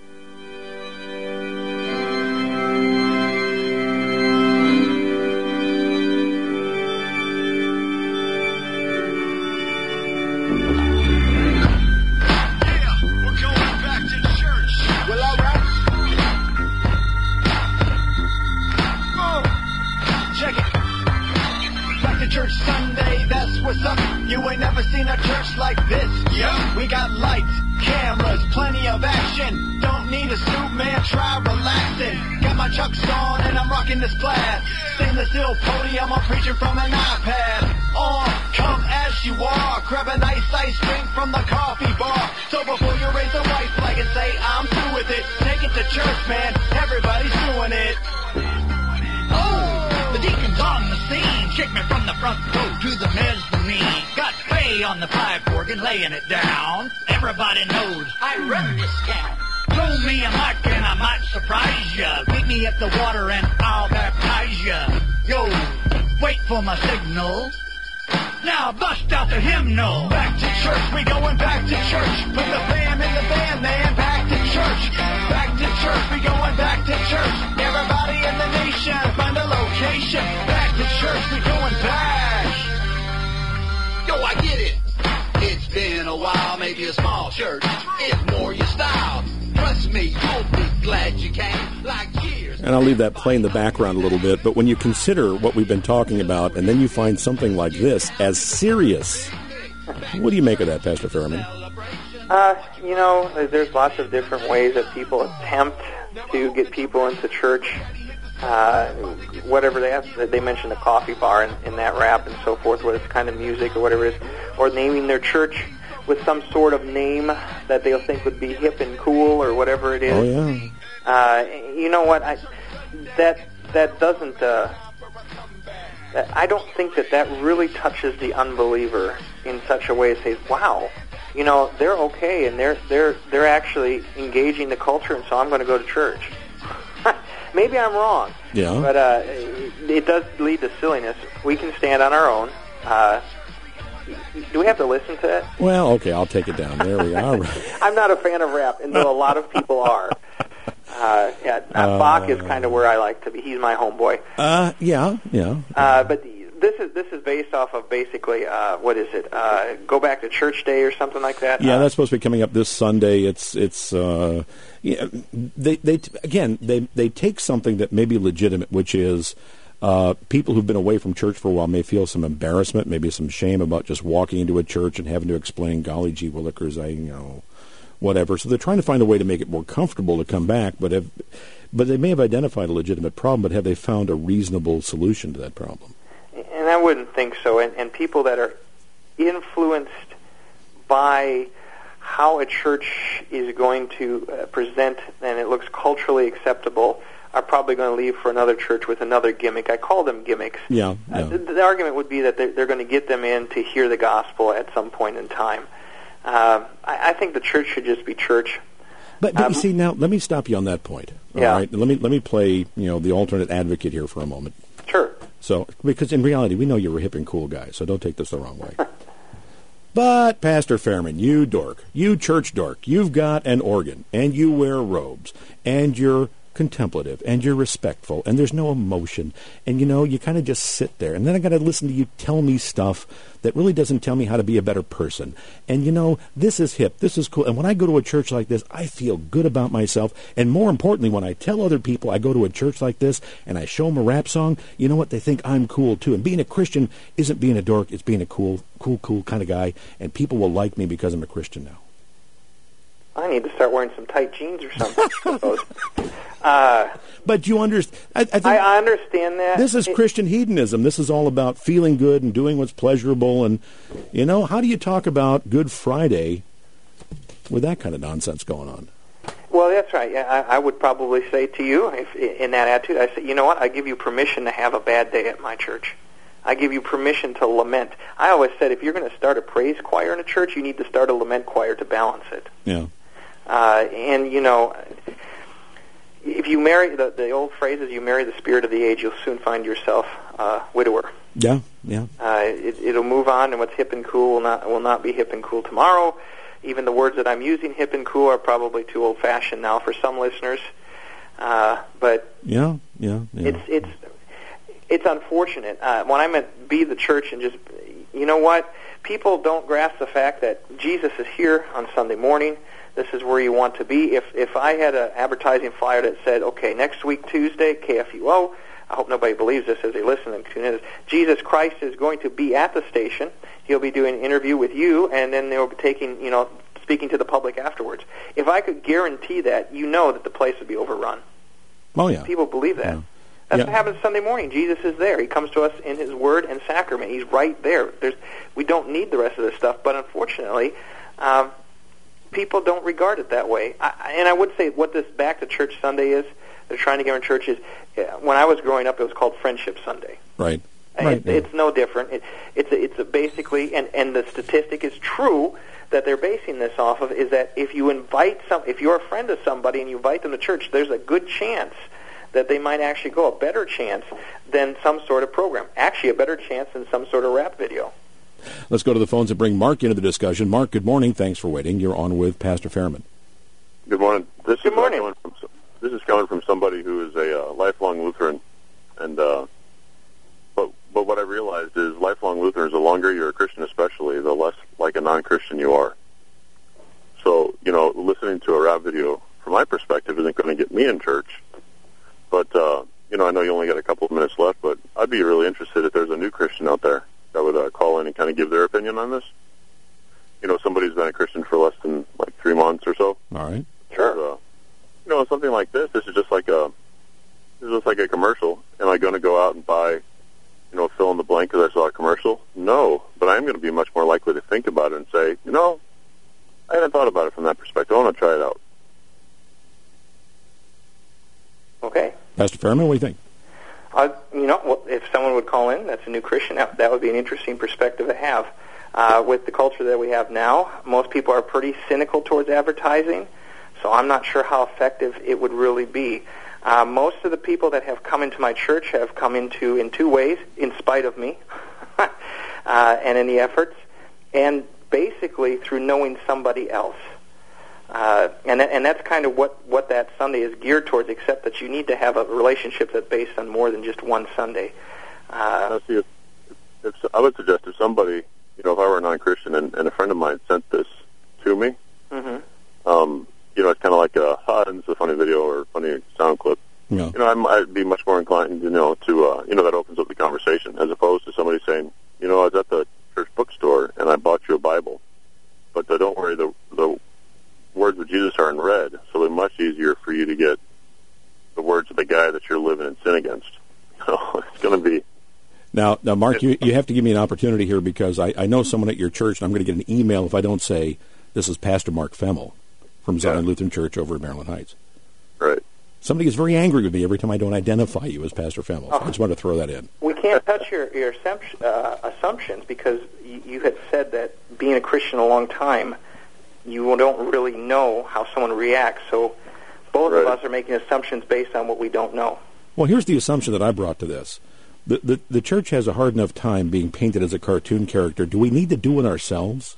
What's up? You ain't never seen a church like this. Yeah. We got lights, cameras, plenty of action. Don't need a suit, man, try relaxing. Got my Chucks on and I'm rocking this plaid. Stainless steel podium, I'm preaching from an iPad. On, come as you are. Grab a nice ice drink from the coffee bar. So before you raise a white flag and say I'm through with it, take it to church, man. Everybody's doing it. Oh, the deacon's on the scene. Shake me from the front row to the mezzanine. Got Faye on the pipe organ laying it down. Everybody knows I run this town. Throw me a mic and I might surprise ya. Meet me at the water and I'll baptize ya. Yo, wait for my signal. Now bust out the hymnal. Back to church, we going back to church. Put the fam in the band, man. Back to church. Back to church, we going back to church. Everybody in the nation, find a location. Back to church, we going back. Yo, I get it. It's been a while, maybe a small church. It's more your style. Trust me, you'll be glad you came. Like years. And I'll leave that play in the background a little bit, but when you consider what we've been talking about, and then you find something like this as serious, what do you make of that, Pastor Farriman? Uh, you know, there's lots of different ways that people attempt to get people into church. Uh, whatever they have, they mentioned the coffee bar in, in that rap and so forth, whether it's kind of music or whatever it is, or naming their church with some sort of name that they'll think would be hip and cool or whatever it is. Oh, yeah. Uh, you know what? I, that that doesn't. Uh, I don't think that that really touches the unbeliever in such a way as says, "Wow, you know, they're okay and they're they're they're actually engaging the culture, and so I'm going to go to church." Maybe I'm wrong. Yeah. But uh, it does lead to silliness. We can stand on our own. Uh, Do we have to listen to that? Well, okay, I'll take it down. There we are. I'm not a fan of rap, and though a lot of people are. Uh, yeah, uh, Bach is kind of where I like to be. He's my homeboy. Uh, yeah, yeah. Uh, but this is this is based off of basically uh, what is it? Uh, Go Back to Church Day or something like that. Yeah, uh, that's supposed to be coming up this Sunday. It's it's uh, yeah, they they again they they take something that may be legitimate, which is. Uh, people who've been away from church for a while may feel some embarrassment, maybe some shame about just walking into a church and having to explain, golly gee willikers, I, you know, whatever. So they're trying to find a way to make it more comfortable to come back, but have, but they may have identified a legitimate problem, but have they found a reasonable solution to that problem? And I wouldn't think so. And, and people that are influenced by how a church is going to uh, present and it looks culturally acceptable are probably going to leave for another church with another gimmick. I call them gimmicks. Yeah. yeah. Uh, the, the argument would be that they're, they're going to get them in to hear the gospel at some point in time. Uh, I, I think the church should just be church. But, but um, you see, now, let me stop you on that point. All yeah. right? Let me, let me play, you know, the alternate advocate here for a moment. Sure. So, because in reality, we know you're a hip and cool guy, so don't take this the wrong way. But, Pastor Fairman, you dork, you church dork, you've got an organ, and you wear robes, and you're contemplative, and you're respectful, and there's no emotion, and you know, you kind of just sit there, and then I got to listen to you tell me stuff that really doesn't tell me how to be a better person, and you know, this is hip, this is cool, and when I go to a church like this, I feel good about myself, and more importantly, when I tell other people I go to a church like this, and I show them a rap song, you know what, they think I'm cool too, and being a Christian isn't being a dork, it's being a cool, cool, cool kind of guy, and people will like me because I'm a Christian now. I need to start wearing some tight jeans or something, I suppose. Uh, but you understand. I, I, think I, I understand that. This is it, Christian hedonism. This is all about feeling good and doing what's pleasurable. And, you know, how do you talk about Good Friday with that kind of nonsense going on? Well, that's right. I, I would probably say to you, if, in that attitude, I say, you know what, I give you permission to have a bad day at my church. I give you permission to lament. I always said if you're going to start a praise choir in a church, you need to start a lament choir to balance it. Yeah. Uh, and, you know, if you marry, the, the old phrase is you marry the spirit of the age, you'll soon find yourself a uh, widower. Yeah, yeah. Uh, it, it'll move on, and what's hip and cool will not, will not be hip and cool tomorrow. Even the words that I'm using, hip and cool, are probably too old-fashioned now for some listeners. Uh, but yeah, yeah, yeah. it's it's it's unfortunate. Uh, when I meant be the church and just, you know what, people don't grasp the fact that Jesus is here on Sunday morning. This is where you want to be. If if I had an advertising flyer that said, okay, next week, Tuesday, K F U O, I hope nobody believes this as they listen and tune in, Jesus Christ is going to be at the station. He'll be doing an interview with you, and then they'll be taking, you know, speaking to the public afterwards. If I could guarantee that, you know that the place would be overrun. Oh, yeah. People believe that. Yeah. That's yeah. what happens Sunday morning. Jesus is there. He comes to us in His Word and Sacrament. He's right there. There's, we don't need the rest of this stuff, but unfortunately, um, people don't regard it that way. I, and I would say what this Back to Church Sunday is, they're trying to get in churches. When I was growing up, it was called Friendship Sunday. Right. It, right. It's no different. It, it's a, it's a basically, and, and the statistic is true that they're basing this off of, is that if you invite some, if you're a friend of somebody and you invite them to church, there's a good chance that they might actually go, a better chance than some sort of program. Actually, a better chance than some sort of rap video. Let's go to the phones and bring Mark into the discussion. Mark, good morning. Thanks for waiting. You're on with Pastor Fairman. Good morning. This good is morning. Coming from, this is coming from somebody who is a uh, lifelong Lutheran, and uh, but but what I realized is lifelong Lutherans, the longer you're a Christian, especially, the less like a non-Christian you are. So you know, listening to a rap video, from my perspective, isn't going to get me in church. But uh, you know, I know you only got a couple of minutes left, but I'd be really interested if there's a new Christian out there that would uh, call in and kind of give their opinion on this. You know, somebody who's been a Christian for less than like three months or so. All right. Sure. Uh, you know, something like this. This is just like a, this is just like a commercial. Am I going to go out and buy, you know, fill in the blank because I saw a commercial? No, but I'm going to be much more likely to think about it and say, you know, I hadn't thought about it from that perspective. I want to try it out. Okay. Pastor Fairman, what do you think? Uh, you know, well, if someone would call in, that's a new Christian, that, that would be an interesting perspective to have. Uh, with the culture that we have now, most people are pretty cynical towards advertising, so I'm not sure how effective it would really be. Uh, most of the people that have come into my church have come into in two ways, in spite of me, uh, and any efforts. and basically through knowing somebody else. Uh, and that, and that's kind of what, what that Sunday is geared towards, except that you need to have a relationship that's based on more than just one Sunday. Uh, now, see, if, if, I would suggest if somebody, you know, if I were a non-Christian and, and a friend of mine sent this to me, mm-hmm. um, you know, it's kind of like a, ah, this is a funny video or funny sound clip. Yeah. You know, I'm, I'd be much more inclined, you know, to, uh, you know, that opens up the conversation, as opposed to somebody saying, you know, I was at the church bookstore and I bought you a Bible, but uh, don't worry, the the words of Jesus are in red, so it's much easier for you to get the words of the guy that you're living in sin against. You know, it's going to be... Now, now, Mark, you, you have to give me an opportunity here, because I, I know someone at your church, and I'm going to get an email if I don't say, this is Pastor Mark Femmel from Zion yeah. Lutheran Church over in Maryland Heights. Right. Somebody gets very angry with me every time I don't identify you as Pastor Femmel. So I just want to throw that in. We can't touch your, your assumption, uh, assumptions, because you, you had said that being a Christian a long time, you don't really know how someone reacts. So both right. of us are making assumptions based on what we don't know. Well, here's the assumption that I brought to this. The, the, the church has a hard enough time being painted as a cartoon character. Do we need to do it ourselves?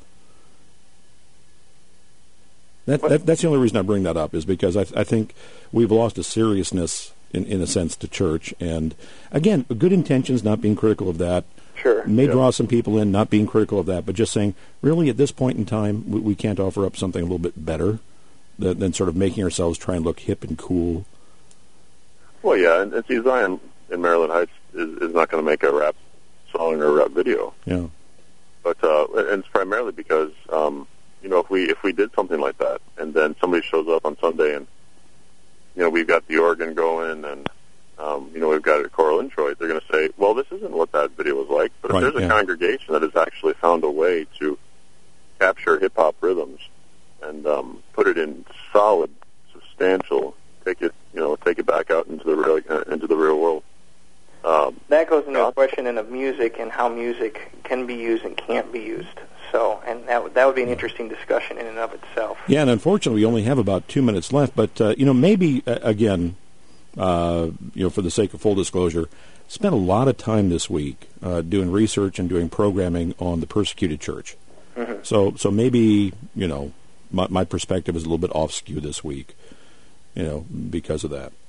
That, that, that's the only reason I bring that up, is because I, I think we've lost a seriousness, in, in a sense, to church. And, again, good intentions, not being critical of that. Sure. May yep. draw some people in, not being critical of that, but just saying, really, at this point in time, we, we can't offer up something a little bit better than, than sort of making ourselves try and look hip and cool. Well, yeah, and, and see, Zion in Maryland Heights is, is not going to make a rap song or a rap video. Yeah. But uh, and it's primarily because, um, you know, if we if we did something like that, and then somebody shows up on Sunday, and you know, we've got the organ going, and um, you know, we've got a choral introit, they're going to say, well, this isn't what that video was like. But right, if there's a yeah. congregation that has actually found a way to capture hip hop rhythms and um, put it in solid, substantial, take it, you know, take it back out into the real uh, into the real world. Um, that goes into uh, a question in of music and how music can be used and can't be used. So, and that would, that would be an interesting discussion in and of itself. Yeah, and unfortunately, we only have about two minutes left. But uh, you know, maybe uh, again, uh, you know, for the sake of full disclosure, spent a lot of time this week uh, doing research and doing programming on the persecuted church. Mm-hmm. So, so maybe you know, my, my perspective is a little bit off skew this week. You know, because of that.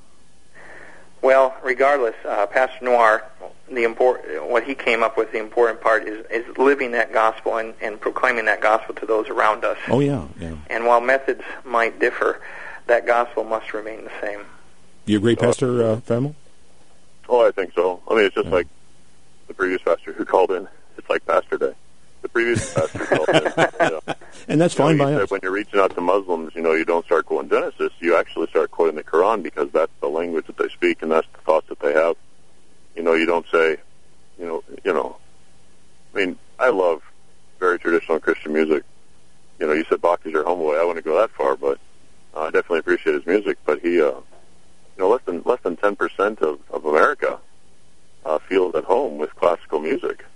Well, regardless, uh, Pastor Noir, the import, what he came up with, the important part is, is living that gospel and, and proclaiming that gospel to those around us. Oh, yeah, yeah. And while methods might differ, that gospel must remain the same. You agree, Pastor uh, Femmel? Oh, I think so. I mean, it's just yeah. like the previous pastor who called in. It's like Pastor Day. The previous pastor called in. You know, and that's you know, fine he by said us. when you're reaching out to Muslims, you know, you don't start quoting Genesis. You actually start quoting the Quran, because that's the language that they speak and that's the thoughts that they have. You know, you don't say, you know, you know. I mean, I love very traditional Christian music. You know, you said Bach is your homeboy. I wouldn't go that far, but uh, I definitely appreciate his music. But he, uh, you know, less than less than ten percent of of America uh, feels at home with classical music.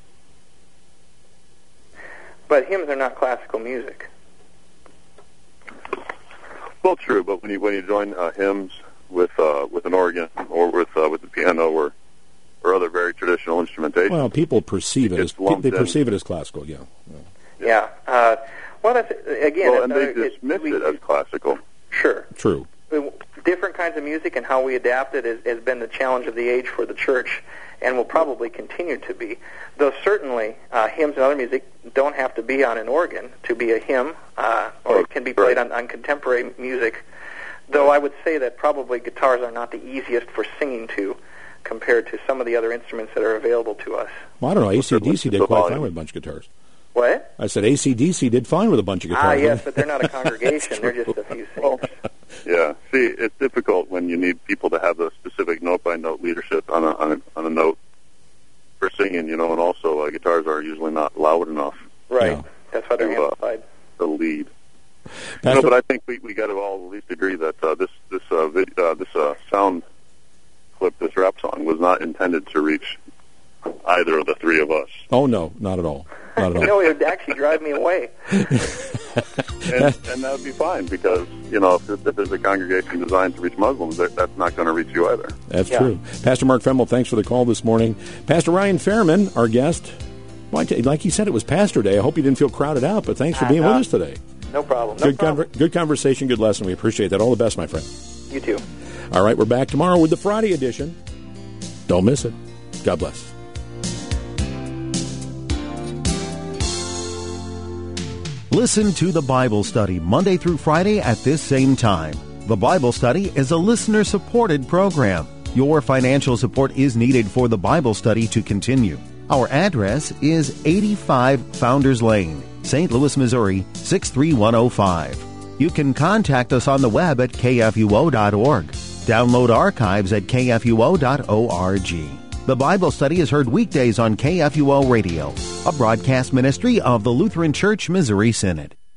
But hymns are not classical music. Well, true, but when you when you join uh, hymns with uh, with an organ or with uh, with the piano or or other very traditional instrumentation, Well, people perceive it as It's lumped they in. perceive it as classical. Yeah. yeah. Yeah. Uh, well, that's, again, well, and they another- dismiss it, we, it as classical. Sure. True. Different kinds of music and how we adapt it has, has been the challenge of the age for the church, and will probably continue to be. Though certainly uh, hymns and other music don't have to be on an organ to be a hymn, uh, or Oh, it can be played right. on, on contemporary music. Though I would say that probably guitars are not the easiest for singing to, compared to some of the other instruments that are available to us. Well, I don't know. A C D C did the quite volume. fine with a bunch of guitars. What? I said A C D C did fine with a bunch of guitars. Ah, yes, but they're not a congregation. They're just a few singers. Yeah, see, it's difficult when you need people to have a specific note-by-note leadership on a, on a on a note for singing, you know, and also uh, guitars are usually not loud enough Right. Yeah. That's why they're to, uh, amplified. to lead. Pastor, No, but I think we we got to all at least agree that uh, this this uh, vid, uh, this uh, sound clip, this rap song, was not intended to reach either of the three of us. oh no, not at all. Not at all. You know, it would actually drive me away. and, and that would be fine, because, you know, if, if there's a congregation designed to reach Muslims, that, that's not going to reach you either. That's Yeah. true. Pastor Mark Femmel, thanks for the call this morning. Pastor Ryan Fairman, our guest, Well, like you said, it was Pastor Day. I hope you didn't feel crowded out, but thanks for being uh, with us today. No problem. No good, problem. Conver- good conversation, good lesson. We appreciate that. All the best, my friend. You too. All right, we're back tomorrow with the Friday edition. Don't miss it. God bless. Listen to the Bible Study Monday through Friday at this same time. The Bible Study is a listener-supported program. Your financial support is needed for the Bible Study to continue. Our address is eighty-five Founders Lane, Saint Louis, Missouri, six three one oh five. You can contact us on the web at k f u o dot org. Download archives at k f u o dot org. The Bible Study is heard weekdays on K F U O Radio, a broadcast ministry of the Lutheran Church Missouri Synod.